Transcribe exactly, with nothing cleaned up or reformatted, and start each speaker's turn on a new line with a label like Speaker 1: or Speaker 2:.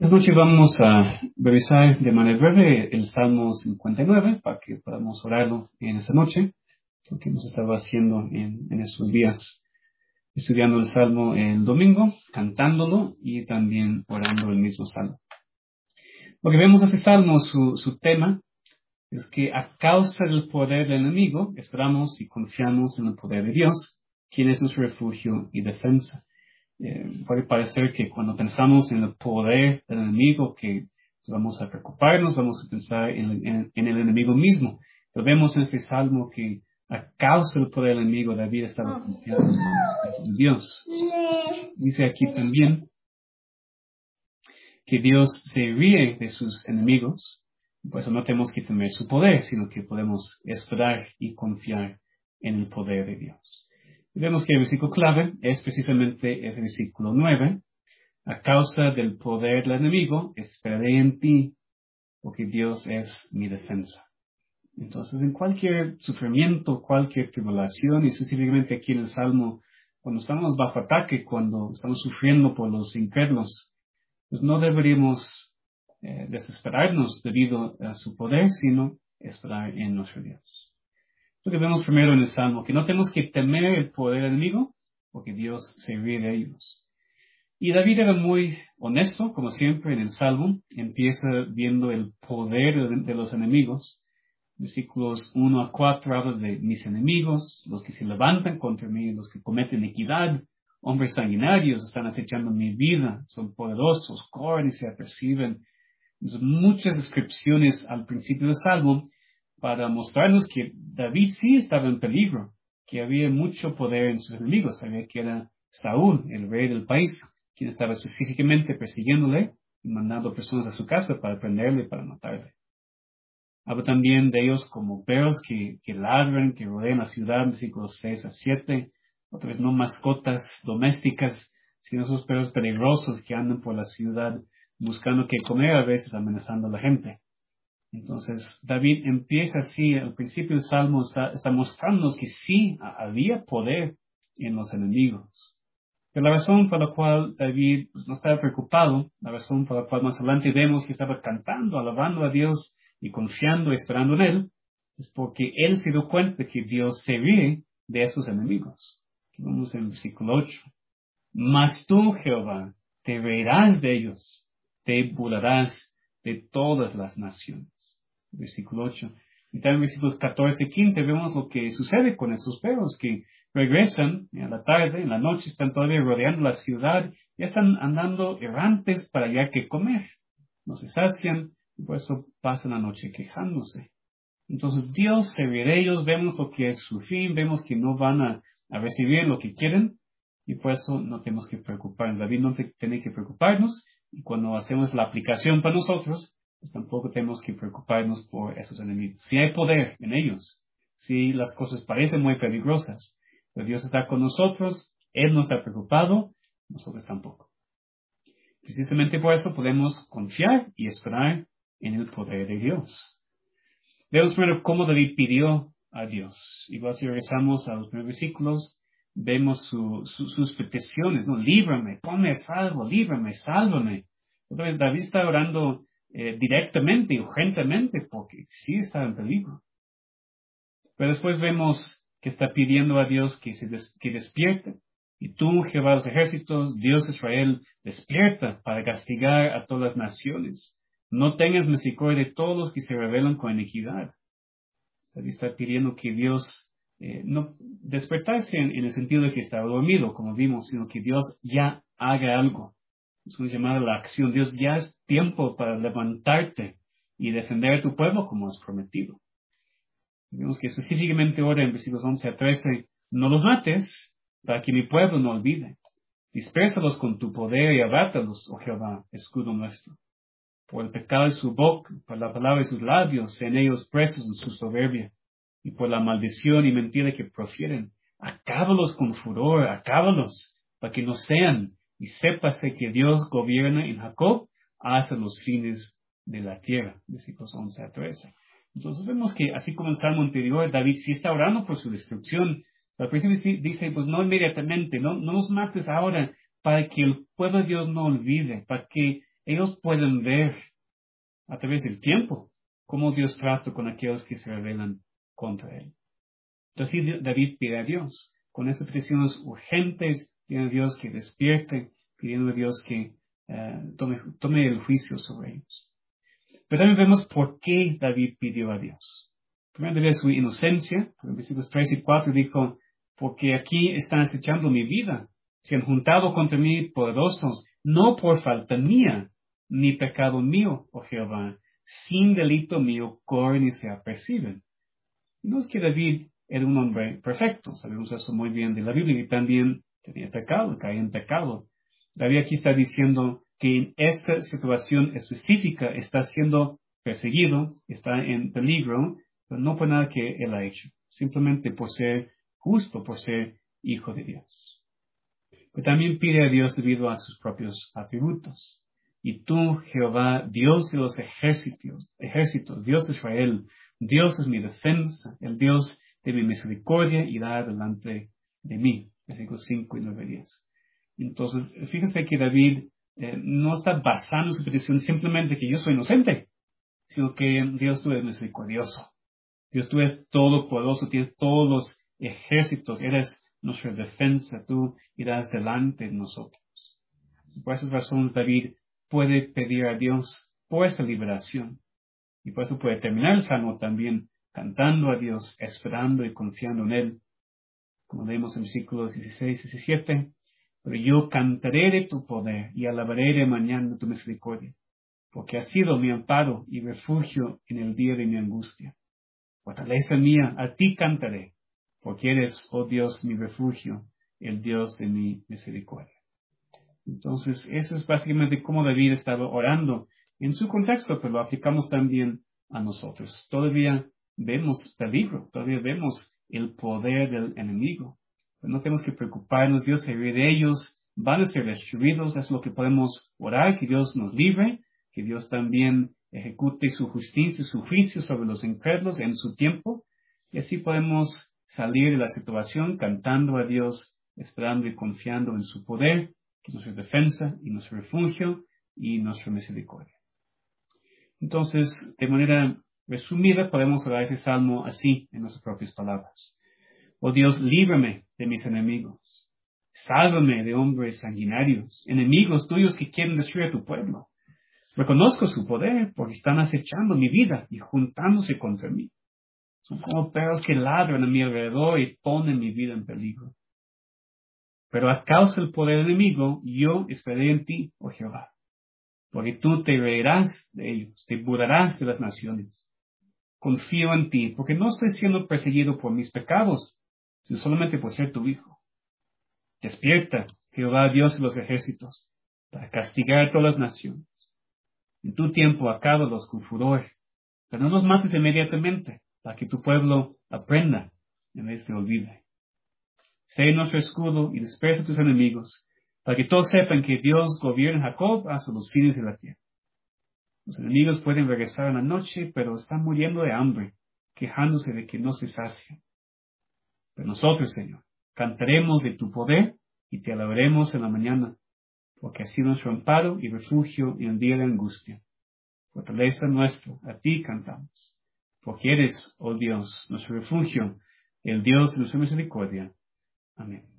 Speaker 1: Esta noche vamos a revisar de manera breve el Salmo cincuenta y nueve para que podamos orarlo en esta noche, lo que hemos estado haciendo en, en estos días, estudiando el Salmo el domingo, cantándolo y también orando el mismo Salmo. Lo que vemos en este Salmo, su, su tema, es que a causa del poder del enemigo, esperamos y confiamos en el poder de Dios, quien es nuestro refugio y defensa. Eh, puede parecer que cuando pensamos en el poder del enemigo, que vamos a preocuparnos, vamos a pensar en, en, en el enemigo mismo. Pero vemos en este salmo que a causa del poder del enemigo, David estaba confiando en Dios. Dice aquí también que Dios se ríe de sus enemigos, por eso no tenemos que temer su poder, sino que podemos esperar y confiar en el poder de Dios. Y vemos que el versículo clave es precisamente el versículo nueve. A causa del poder del enemigo, esperaré en ti, porque Dios es mi defensa. Entonces, en cualquier sufrimiento, cualquier tribulación, y específicamente aquí en el Salmo, cuando estamos bajo ataque, cuando estamos sufriendo por los incrédulos, pues no deberíamos eh, desesperarnos debido a su poder, sino esperar en nuestro Dios. Lo que vemos primero en el Salmo, que no tenemos que temer el poder del enemigo, porque Dios se ríe de ellos. Y David era muy honesto, como siempre en el Salmo. Empieza viendo el poder de, de los enemigos. Versículos uno a cuatro habla de mis enemigos, los que se levantan contra mí, los que cometen iniquidad, hombres sanguinarios están acechando mi vida, son poderosos, corren y se aperciben. Entonces, muchas descripciones al principio del Salmo para mostrarnos que David sí estaba en peligro, que había mucho poder en sus enemigos. Sabía que era Saúl, el rey del país, quien estaba específicamente persiguiéndole y mandando personas a su casa para prenderle y para matarle. Habla también de ellos como perros que, que ladran, que rodean la ciudad, versículos seis a siete. Otra vez no mascotas domésticas, sino esos perros peligrosos que andan por la ciudad buscando qué comer, a veces amenazando a la gente. Entonces, David empieza así, al principio del Salmo está, está mostrándonos que sí había poder en los enemigos. Pero la razón por la cual David pues, no estaba preocupado, la razón por la cual más adelante vemos que estaba cantando, alabando a Dios y confiando y esperando en Él, es porque Él se dio cuenta de que Dios se ríe de esos enemigos. Vamos en el versículo ocho. Mas tú, Jehová, te reirás de ellos, te burlarás de todas las naciones. Versículo ocho. Y también en versículos catorce y quince vemos lo que sucede con esos perros que regresan a la tarde, en la noche están todavía rodeando la ciudad, ya están andando errantes para hallar que comer. No se sacian y por eso pasan la noche quejándose. Entonces Dios se ríe de ellos, vemos lo que es su fin, vemos que no van a, a recibir lo que quieren y por eso no tenemos que preocuparnos. David no te, tiene que preocuparnos y cuando hacemos la aplicación para nosotros, pues tampoco tenemos que preocuparnos por esos enemigos. Si hay poder en ellos, si las cosas parecen muy peligrosas, pero Dios está con nosotros, Él no está preocupado, nosotros tampoco. Precisamente por eso podemos confiar y esperar en el poder de Dios. Vemos primero cómo David pidió a Dios. Igual si regresamos a los primeros versículos, vemos su, su, sus peticiones, ¿no? Líbrame, ponme a salvo, líbrame, sálvame. Entonces David está orando eh, directamente y urgentemente porque sí está en peligro. Pero después vemos que está pidiendo a Dios que se des, que despierte. Y tú, Jehová de los ejércitos, Dios de Israel, despierta para castigar a todas las naciones. No tengas misericordia de todos los que se rebelan con iniquidad. David está pidiendo que Dios eh, no despertarse en, en el sentido de que está dormido, como vimos, sino que Dios ya haga algo. Es una llamada a la acción. Dios, ya es tiempo para levantarte y defender a tu pueblo como has prometido. Vemos que específicamente ahora en versículos once a trece, no los mates para que mi pueblo no olvide. Dispérsalos con tu poder y abátalos, oh Jehová, escudo nuestro. Por el pecado de su boca, por la palabra de sus labios, sean ellos presos en su soberbia, y por la maldición y mentira que profieren. Acábalos con furor, acábalos, para que no sean, y sépase que Dios gobierna en Jacob hasta los fines de la tierra. Versículos once a trece. Entonces vemos que, así como en el Salmo anterior, David sí está orando por su destrucción, pero al principio dice, pues no inmediatamente, no, no los mates ahora, para que el pueblo de Dios no olvide, para que ellos pueden ver a través del tiempo cómo Dios trata con aquellos que se rebelan contra Él. Entonces David pide a Dios, con esas peticiones urgentes, pidiendo a Dios que despierte, pidiendo a Dios que uh, tome, tome el juicio sobre ellos. Pero también vemos por qué David pidió a Dios. Primero de su inocencia, en versículos tres y cuatro dijo, porque aquí están acechando mi vida, se han juntado contra mí poderosos, no por falta mía, ni pecado mío, oh Jehová, sin delito mío corren y se aperciben. No es que David era un hombre perfecto, sabemos eso muy bien de la Biblia, y también tenía pecado, caía en pecado. David aquí está diciendo que en esta situación específica está siendo perseguido, está en peligro, pero no por nada que él ha hecho, simplemente por ser justo, por ser hijo de Dios. Pero también pide a Dios debido a sus propios atributos. Y tú, Jehová, Dios de los ejércitos, ejércitos, Dios de Israel, Dios es mi defensa, el Dios de mi misericordia irá delante de mí. Versículos cinco y nueve y diez. Entonces, fíjense que David eh, no está basando su petición simplemente que yo soy inocente, sino que Dios tú eres misericordioso. Dios tú eres todopoderoso, tienes todos los ejércitos, eres nuestra defensa, tú irás delante de nosotros. Por esas razones David puede pedir a Dios por esta liberación. Y por eso puede terminar el salmo también cantando a Dios, esperando y confiando en Él. Como leemos en versículos dieciséis y diecisiete. Pero yo cantaré de tu poder y alabaré de mañana tu misericordia, porque has sido mi amparo y refugio en el día de mi angustia. Fortaleza mía, a ti cantaré, porque eres, oh Dios, mi refugio, el Dios de mi misericordia. Entonces, eso es básicamente cómo David estaba orando en su contexto, pero lo aplicamos también a nosotros. Todavía vemos peligro, todavía vemos el poder del enemigo. Pero no tenemos que preocuparnos, Dios se ríe de ellos, van a ser destruidos, es lo que podemos orar, que Dios nos libre, que Dios también ejecute su justicia, su juicio sobre los incrédulos en su tiempo, y así podemos salir de la situación cantando a Dios, esperando y confiando en su poder, que es nuestra defensa y nuestro refugio y nuestra misericordia. Entonces, de manera resumida, podemos orar ese salmo así, en nuestras propias palabras. Oh Dios, líbrame de mis enemigos. Sálvame de hombres sanguinarios, enemigos tuyos que quieren destruir a tu pueblo. Reconozco su poder porque están acechando mi vida y juntándose contra mí. Son como perros que ladran a mi alrededor y ponen mi vida en peligro. Pero a causa del poder enemigo, yo esperé en ti, oh Jehová, porque tú te reirás de ellos, te burlarás de las naciones. Confío en ti, porque no estoy siendo perseguido por mis pecados, sino solamente por ser tu hijo. Despierta, Jehová, Dios de los ejércitos, para castigar a todas las naciones. En tu tiempo acábalos con furor, pero no los mates inmediatamente, para que tu pueblo aprenda en vez de olvide. Sé nuestro escudo y dispersa a tus enemigos, para que todos sepan que Dios gobierna en Jacob hasta los fines de la tierra. Los enemigos pueden regresar en la noche, pero están muriendo de hambre, quejándose de que no se sacian. Pero nosotros, Señor, cantaremos de tu poder y te alabaremos en la mañana, porque has sido nuestro amparo y refugio en el día de angustia. Fortaleza nuestra, a ti cantamos, porque eres, oh Dios, nuestro refugio, el Dios de nuestra misericordia. Amén.